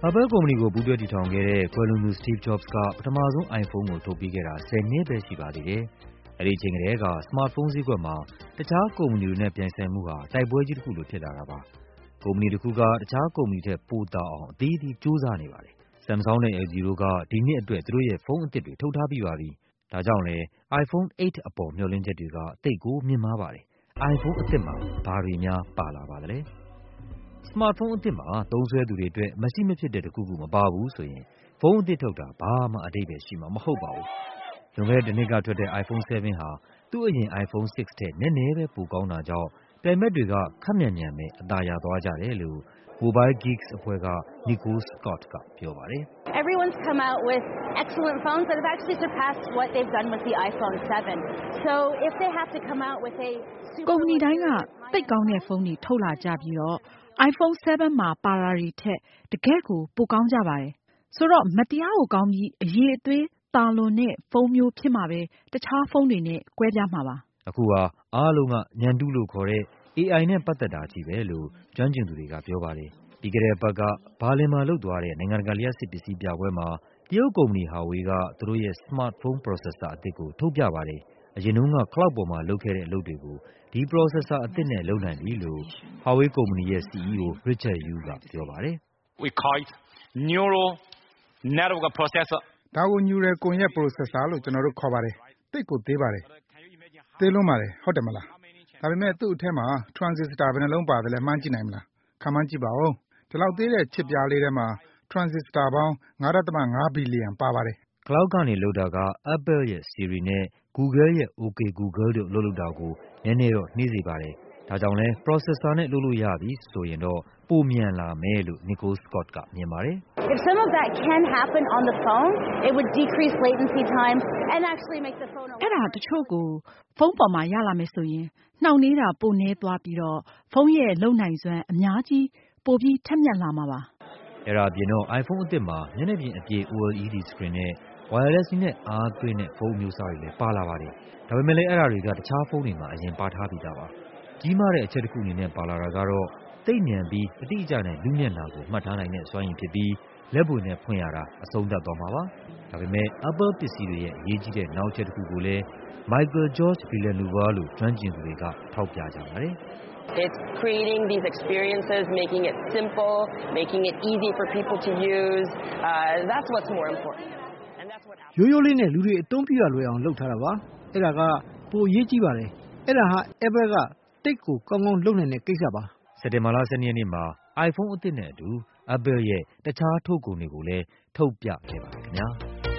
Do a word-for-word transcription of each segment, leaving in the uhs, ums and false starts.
Apple ကုမ္ပဏီကိုပူးတွဲတည်ထောင်ခဲ့တဲ့ကွယ်လွန်သူ Steve Jobs ကပထမဆုံး iPhone ကိုထုတ်ပေးခဲ့တာဆယ်နှစ်ပဲရှိပါသေးတယ်။အဲဒီအချိန်ကတည်းကစမတ်ဖုန်းဈေးကွက်မှာတခြားကုမ္ပဏီတွေနဲ့ပြိုင်ဆိုင်မှုဟာတိုက်ပွဲကြီးတစ်ခုလိုဖြစ်လာတာပါ။ကုမ္ပဏီတစ်ခုကတခြားကုမ္ပဏီထက်ပိုသာအောင်အသီးသီးကြိုးစားနေပါတယ်။ Samsung နဲ့ L G တို့ကဒီနှစ်အတွက်သူတို့ရဲ့ဖုန်းအသစ်တွေထုတ်ထားပြီးပါပြီ။ဒါကြောင့်လဲ iPhone 8 အပေါ်မျှော်လင့်ချက်တွေကသိပ်ကိုမြင့်မားပါတယ်။ iPhone အသစ်မှာဘာတွေများပါလာပါသလဲ။စမတ်ဖုန်းအသစ်မှာသုံးစွဲသူတွေအတွက်မရှိမဖြစ်တဲ့တစ်ခုခုမပါဘူးဆိုရင်ဖုန်းအသစ်ထုတ်တာဘာမှအဓိပ္ပာယ်ရှိမှာမဟုတ်ပါဘူး။လွန်ခဲ့တဲ့တစ်နှစ်ကထွက်တဲ့ iPhone 7 ဟာသူ့အရင် iPhone 6 ထက်နည်းနည်းပဲပိုကောင်းတာကြောင့်ပြိုင်ဘက်တွေကခပ်မြန်မြန်ပဲအသာရသွားကြတယ်လို့ Mobile Geeks အဖွဲ့က Nicole Scott ကပြောပါတယ်။ Everyone's come out with excellent phones that have actually surpassed what they've done with the iPhone 7. So if they have to come out with a ကုမ္ပဏီတိုင်းကသိပ်ကောင်းတဲ့ဖုန်းတွေထုတ်လာကြပြီးတော့ iPhone 7 မှာပါတာတွေထက်တကယ့်ကိုပိုကောင်းကြပါတယ်။ဆိုတော့မတရားကိုကောင်းပြီးအရေးအသွေးသာလွန်တဲ့ဖုန်းမျိုးဖြစ်မှာပဲတခြားဖုန်းတွေနဲ့ကွဲပြားမှာပါ။အခုဟာအားလုံးကဉာဏ်တုလို့ခေါ်တဲ့ A I နဲ့ပတ်သက်တာကြီးပဲလို့ကျွမ်းကျင်သူတွေကပြောပါတယ်။ပြီးခဲ့တဲ့အပတ်ကဘာလင်မှာလုပ်သွားတဲ့နိုင်ငံတကာလျှပ်စစ်ပစ္စည်းပြပွဲမှာတရုတ်ကုမ္ပဏီ Huawei ကသူတို့ရဲ့ smartphone processor အသစ်ကိုထုတ်ပြပါတယ်။အရင်တုန်းက cloud ပေါ်မှာလုပ်ခဲ့တဲ့အလုပ်တွေကိုဒီ processor အသစ်နဲ့လုပ်နိုင်ပြီလို့ Huawei ကုမ္ပဏီရဲ့ C E O Richard Yu ကပြောပါတယ်။ We call it neural network processor. ဒါကို neural ကွန်ရက် processor လို့ကျွန်တော်တို့ခေါ်ပါတယ်။သိပ်ကိုသေးပါတယ်။သေးလွန်းပါတယ်ဟုတ်တယ်မလား။ဒါပေမဲ့သူ့အထက်မှာ transistor ဘယ်နှလုံးပါတယ်လဲမှန်းကြည့်နိုင်မလား။ခန့်မှန်းကြည့်ပါဦး။ဒီလောက်သေးတဲ့ချစ်ပြားလေးထဲမှာ transistor ပေါင်း ၅ဒဿမငါး ဘီလီယံပါပါတယ်။ Cloud ကနေလုပ်တာက Apple ရဲ့ Siri နဲ့ Google ရဲ့ OK Google တို့လုပ်လုပ်တာကိုနည်းနည်းတော့နှေးစေပါတယ်။ဒါကြောင့်လဲ processor နဲ့လုပ်လို့ရပြီဆိုရင်တော့ပိုမြန်လာမယ်လို့ Nicole Scott ကမြင်ပါတယ်။ If some of that can happen on the phone, it would decrease latency times and actually make the phone. အဲ့ဒါတချို့ကိုဖုန်းပေါ်မှာရလာမယ်ဆိုရင်နှောင့်နှေးတာပိုနည်းသွားပြီးတော့ဖုန်းရဲ့လုံနိုင်စွမ်းအများကြီးပိုပြီးထက်မြက်လာမှာပါ။အဲ့ဒါအပြင်တော့ iPhone အသစ်မှာမျက်နှာပြင်အပြည့် O L E D screen နဲ့ wireless နဲ့အားသွင်းတဲ့ဖုန်းမျိုးစားတွေလည်းပါလာပါတယ်။ဒါပေမဲ့လည်းအဲ့ဒါတွေကတခြားဖုန်းတွေမှာအရင်ပါထားပြီးသားပါ။ကြီးမားတဲ့အချက်တစ်ခုအနေနဲ့ပါလာတာကတော့သိပ်မြန်ပြီးအတိအကျနဲ့လူမျက်နှာကိုမှတ်ထားနိုင်တဲ့စွမ်းရည်ဖြစ်ပြီးလက်ပွေနဲ့ဖွင့်ရတာအဆုံးသတ်သွားမှာပါ။ဒါပေမဲ့ Apple ပစ္စည်းတွေရဲ့အရေးကြီးတဲ့နောက်ချက်တစ်ခုကိုလည်း Michael George Villanueva လို့ကျွမ်းကျင်သူတွေကထောက်ပြကြပါတယ်။ It's creating these experiences, making it simple, making it easy for people to use. Uh, that's what's more important. And that's what ရိုးရိုးလေးနဲ့လူတွေအသုံးပြုရလွယ်အောင်လုပ်ထားတာပါ။အဲ့ဒါကပိုအရေးကြီးပါတယ်။အဲ့ဒါဟာ Apple ကတိတ်ကိုကောင်းကောင်းလုပ်နိုင်တဲ့ကိစ္စပါ။စက်တင်ဘာလ ၁၂ ရက်နေ့မှာ iPhone အသစ်နဲ့အတူ Apple ရဲ့တခြားထုတ်ကုန်တွေကိုလည်းထုတ်ပြခဲ့ပါတယ်ခင်ဗျာ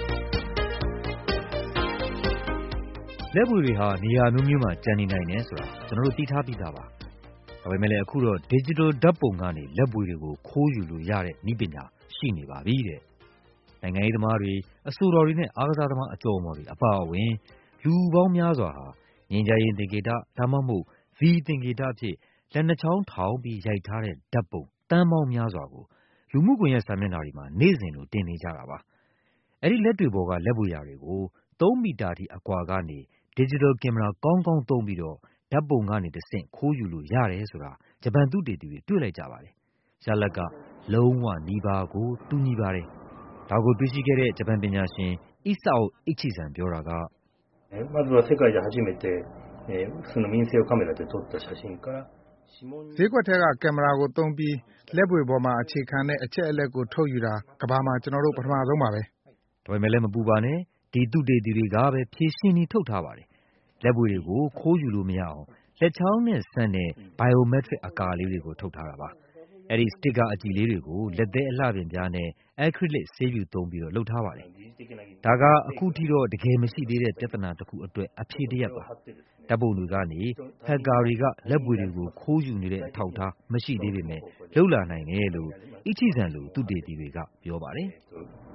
။လက်ပွေတွေဟာနေရာမျိုးမျိုးမှာကျန်နေနိုင်တယ်ဆိုတာကျွန်တော်တို့သိထားပြီးသားပါ။ဒါပေမဲ့လည်းအခုတော့ digital ဓာတ်ပုံကနေလက်ပွေတွေကိုခိုးယူလို့ရတဲ့နည်းပညာရှိနေပါပြီတဲ့။နိုင်ငံရေးသမားတွေအဆိုတော်တွေနဲ့အားကစားသမားအကျော်အမော်တွေအပါအဝင်လူပေါင်းများစွာဟာငြိမ်းချမ်းရေးသင်္ကေတဒါမှမဟုတ် V သင်္ကေတအဖြစ်လက်နှစ်ချောင်းထောင်ပြီးရိုက်ထားတဲ့ဓာတ်ပုံတန်းပေါင်းများစွာကိုလူမှုကွန်ရက်စာမျက်နှာတွေမှာနေ့စဉ်လိုတင်နေကြတာပါ။အဲဒီလက်တွေပေါ်ကလက်ပွေရာတွေကိုသုံးမီတာထိအကွာကနေ digital camera ကောင်းကောင်းသုံးပြီးတော့ဓာတ်ပုံကနေတဆင့်ခိုးယူလို့ရတယ်ဆိုတာဂျပန်သုတေသီတွေတွေ့လိုက်ကြပါတယ်။ရလဒ်ကလုံးဝနီးပါးကိုတူညီပါတယ်။ဒါကိုတွေ့ရှိခဲ့တဲ့ဂျပန်ပညာရှင် Isao Ichizan ပြောတာကまずは世界で初めてその民生カメラで撮った写真からဈေးကွက်ထဲကကင်မရာကိုသုံးပြီးလက်ပွေပေါ်မှာအခြေခံတဲ့အချက်အလက်ကိုထုတ်ယူတာကမ္ဘာမှာကျွန်တော်တို့ပထမဆုံးပါပဲ။ဒါပေမဲ့လည်းမပူပါနဲ့ဒီသုတေသီတွေကပဲဖြည့်ရှင်းပြီးထုတ်ထားပါတယ်။လက်ပွေတွေကိုခိုးယူလို့မရအောင်လက်ချောင်းနဲ့ဆန့်တဲ့ biometric အကာလေးတွေကိုထုတ်ထားတာပါ။အဲဒီ sticker အကြည်လေးတွေကိုလက်သေးအလှပြင်ပြားနဲ့ acrylic ဆေးဖြူသုံးပြီးတော့လုပ်ထားပါတယ်။ဒါကအခုထိတော့တကယ်မရှိသေးတဲ့ပြဿနာတစ်ခုအတွက်အဖြေတစ်ရပ်ပါ။ဓာတ်ပုံတွေကနေ hacker တွေကလက်ပွေတွေကိုခိုးယူနေတဲ့အထောက်အထားမရှိသေးပေမဲ့လုပ်လာနိုင်တယ်လို့ Ichizan လို့သုတေသီတွေကပြောပါတယ်။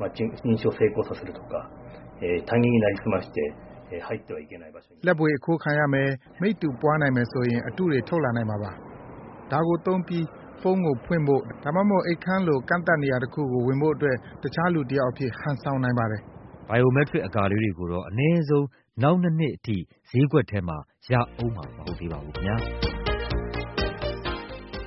လက်ပွေအခိုးခံရမယ်မိတ္တူပွားနိုင်မယ်ဆိုရင်အတုတွေထုတ်လာနိုင်မှာပါ။ဒါကိုသုံးပြီးဖုန်းကိုဖွင့်ဖို့ဒါမှမဟုတ်အိတ်ခမ်းလိုကန့်သတ်နေရာတစ်ခုကိုဝင်ဖို့အတွက်တခြားလူတစ်ယောက်အဖြစ်ဟန်ဆောင်နိုင်ပါတယ်။ biometric အကာလေးတွေကိုတော့အနည်းဆုံးနောက်နှစ်နှစ်အထိဈေးကွက်ထဲမှာရအောင်မှာမဟုတ်သေးပါဘူးခင်ဗျာ။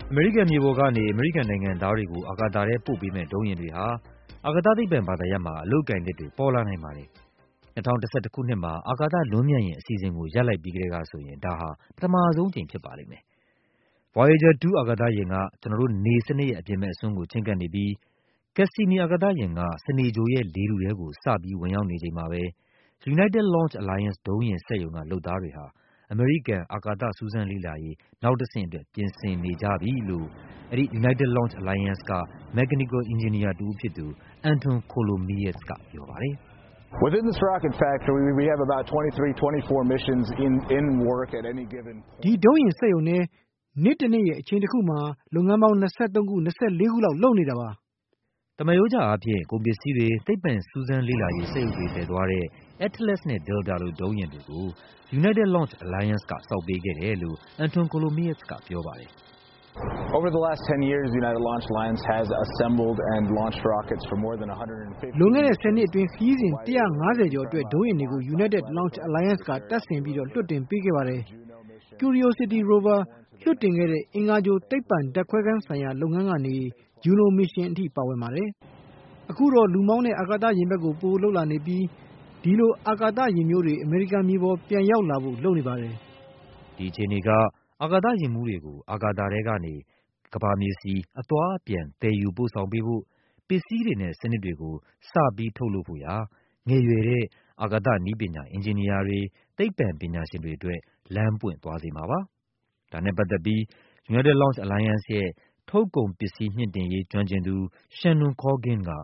အမေရိကန်မြေပေါ်ကနေအမေရိကန်နိုင်ငံသားတွေကိုအာကာသထဲပို့ပေးမဲ့ဒုံးယာဉ်တွေဟာအာကာသသိပ္ပံဘာသာရပ်မှာအလုပ်အကိုင်သစ်တွေပေါ်လာနိုင်ပါတယ်။၂၀၁၁ခုနှစ်မှာအာကာသလွန်းမြန်ယာဉ်အစီအစဉ်ကိုရပ်လိုက်ပြီးကတည်းကဆိုရင်ဒါဟာပထမဆုံးအကြိမ်ဖြစ်ပါလိမ့်မယ်။ Voyager တူအာကာသယာဉ်ကကျွန်တော်တို့နေစနစ်ရဲ့အပြင်ဘက်အစွန်းကိုချဉ်းကပ်နေပြီး Cassini အာကာသယာဉ်ကစနေဂြိုဟ်ရဲ့လေထုထဲကိုစပြီးဝင်ရောက်နေချိန်မှာပဲ United Launch Alliance ဒုံးယာဉ်စက်ရုံကလုပ်သားတွေဟာအမေရိကန်အာကာသစူးစမ်းလေ့လာရေးနောက်တဆင့်အတွက်ပြင်ဆင်နေကြပြီလို့အဲဒီ United Launch Alliance က Mechanical Engineer တဦးဖြစ်သူ Anton Coulommiers ကပြောပါတယ်။ Within this rocket factory, we have about twenty-three, twenty-four missions in in work at any given. ဒီဒုံးယာဉ်စက်ရုံနဲ့နေ့တစ်နေ့ရဲ့အချိန်တစ်ခုမှာလုပ်ငန်းပေါင်း၂၃ခု ၂၄ခုလောက်လုပ်နေတာပါ။တမယိုးကျအားဖြင့်ကုန်ပစ္စည်းတွေသိပ္ပံစူးစမ်းလေ့လာရေးစက်ရုပ်တွေတည်သွားတဲ့ Atlas နဲ့ Delta လိုဒုံးယာဉ်တွေကို United Launch Alliance ကဆောက်ပေးခဲ့တယ်လို့ Anton Coulommiers ကပြောပါတယ်။ Over the last ten years, the United Launch Alliance has assembled and launched rockets for more than one hundred fifty. လွန်ခဲ့တဲ့ဆယ်နှစ်အတွင်းခရီးစဉ်one hundred fiftyကျော်အတွက်ဒုံးယာဉ်တွေကို United Launch Alliance ကတပ်ဆင်ပြီးတော့လွှတ်တင်ပေးခဲ့ပါတယ်။ Curiosity rover လွှတ်တင်ခဲ့တဲ့အင်္ဂါဂြိုဟ်သိပ္ပံဓာတ်ခွဲခန်းဆိုင်ရာလုပ်ငန်းကနေ Juno mission အထိပါဝင်ပါတယ်။အခုတော့လူမောင်းတဲ့အာကာသယာဉ်ဘက်ကိုပိုလုပ်လာနေပြီးဒီလိုအာကာသယာဉ်မျိုးတွေအမေရိကန်မြေပေါ်ပြန်ရောက်လာဖို့လုပ်နေပါတယ်။ဒီအခြေအနေကအာကာသယာဉ်မှူးတွေကိုအာကာသထဲကနေကမ္ဘာမြေဆီအသွားအပြန်သယ်ယူပို့ဆောင်ပေးဖို့ပစ္စည်းတွေနဲ့စနစ်တွေကိုစပြီးထုတ်လုပ်ဖို့ရာငယ်ရွယ်တဲ့အာကာသနည်းပညာအင်ဂျင်နီယာတွေသိပ္ပံပညာရှင်တွေအတွက်လမ်းပွင့်သွားစေမှာပါ။ဒါနဲ့ပတ်သက်ပြီး United Launch Alliance ရဲ့ထုတ်ကုန်ပစ္စည်းမြှင့်တင်ရေးကျွမ်းကျင်သူ Shannon Corgin က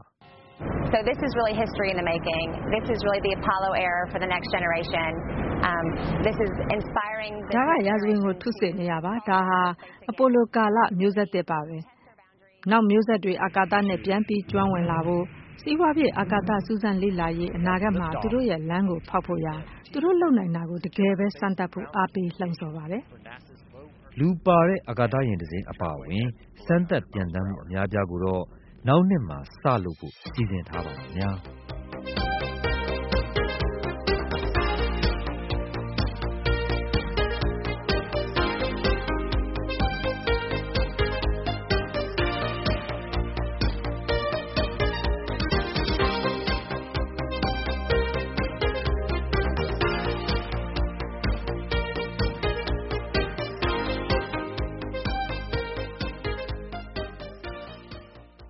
So this is really history in the making. This is really the Apollo era for the next generation. Um, this is inspiring. ဒါကရာဇဝင်ကိုထုစစ်နေရပါဒါဟာအပိုလိုကာလမျိုးဆက်တစ်ပါပဲနောက်မျိုးဆက်တွေအာကာသနဲ့ပြန်ပြီးကျွမ်းဝင်လာဖို့စီးပွားဖြစ်အာကာသစူးစမ်းလေ့လာရေးအနာဂတ်မှာသူတို့ရဲ့လမ်းကိုဖောက်ဖို့ရာသူတို့လုပ်နိုင်တာကိုတကယ်ပဲစမ်းသပ်ဖို့အားပေးလှုံ့ဆော်ပါတယ်လူပါတဲ့အာကာသယာဉ်တစ်စင်းအပါအဝင်စမ်းသပ်ပြန်တမ်းမှုအများပြားကိုတော့နောက်နှစ်မှာစလုပ်ဖို့စီစဉ်ထားပါမယ်များ